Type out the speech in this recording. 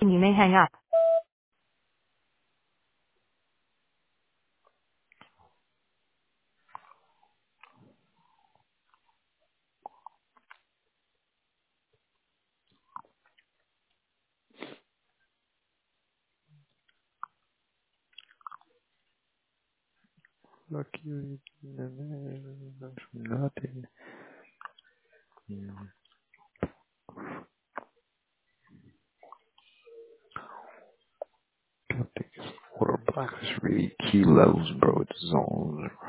you may hang up. Lucky nothing. Water black is really key levels, bro. It's zones.